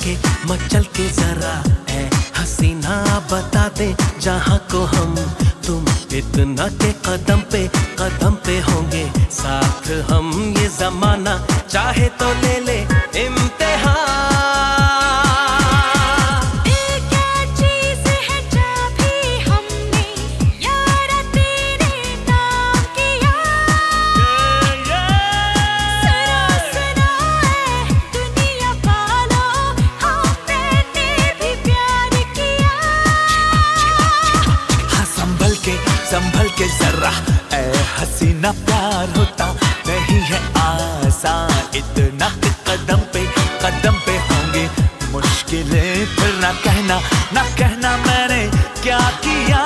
मचल के जरा है हसीना बता दे जहाँ को हम तुम इतना के कदम पे होंगे साथ हम। ये जमाना चाहे तो ले ले इम्तिहान। संभल के जरा ऐ हसीना, प्यार होता नहीं है आसान। इतना कि कदम पे होंगे मुश्किलें, फिर ना कहना मैंने क्या किया।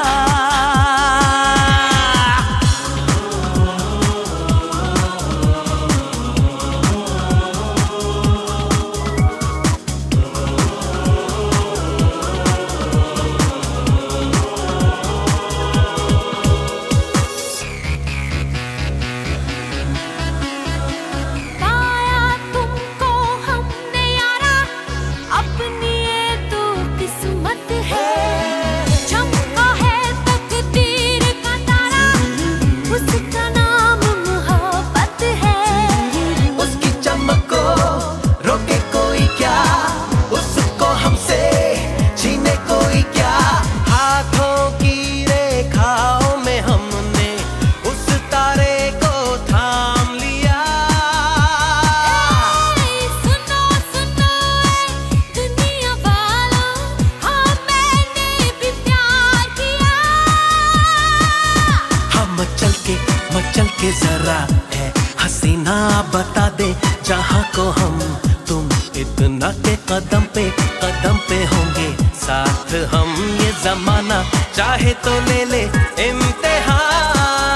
मचल के जरा है हसीना बता दे जहाँ को हम तुम इतना के कदम पे होंगे साथ हम। ये जमाना चाहे तो ले ले इम्तिहान।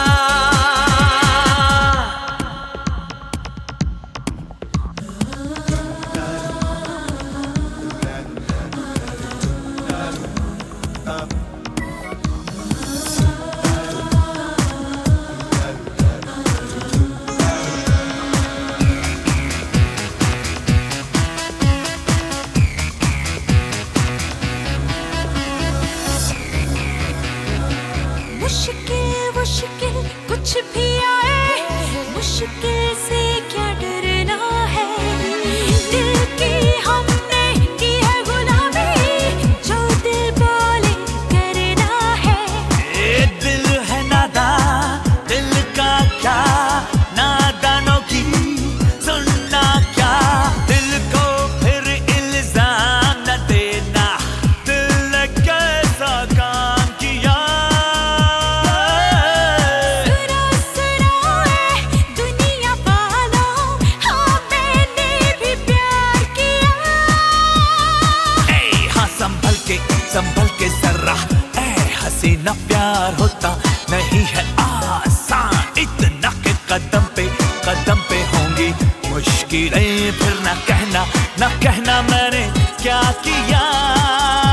मुश्किल कुछ भी आए, मुश्किल से क्या डरना है। दिल की हमने की है गुलामी, जो दिल बोले करना है। ये दिल है नादान, दिल का क्या नादानों की सुनना क्या। दिल को फिर इल्जाम न देना, दिल ने कैसा काम किया। संभल के जरा ऐ हसीना, प्यार होता नहीं है आसान। इतना के कदम पे होंगी मुश्किलें, फिर ना कहना मैंने क्या किया।